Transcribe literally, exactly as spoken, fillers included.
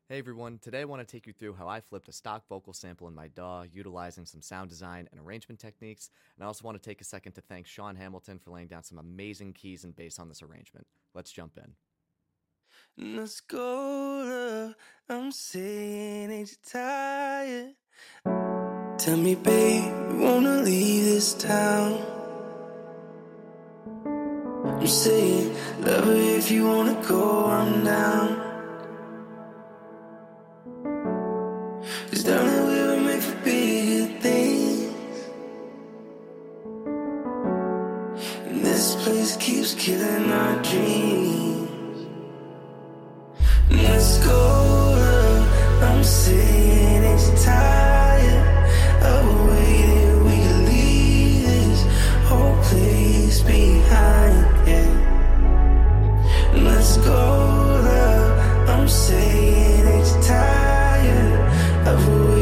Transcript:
Hey everyone, today I want to take you through how I flipped a stock vocal sample in my D A W utilizing some sound design and arrangement techniques, and I also want to take a second to thank Sean Hamilton for laying down some amazing keys and bass on this arrangement. Let's jump in. Let's go, love. I'm saying, ain't you tired? Tell me, babe, you wanna leave this town? I'm saying, love her if you wanna go, I'm down. Cause darling, we were made for bigger things, and this place keeps killing our dreams. Let's go, love. I'm saying, ain't you tired of waiting? We can leave this whole place behind, yeah. Let's go, love. I'm saying, ain't you tired of waiting?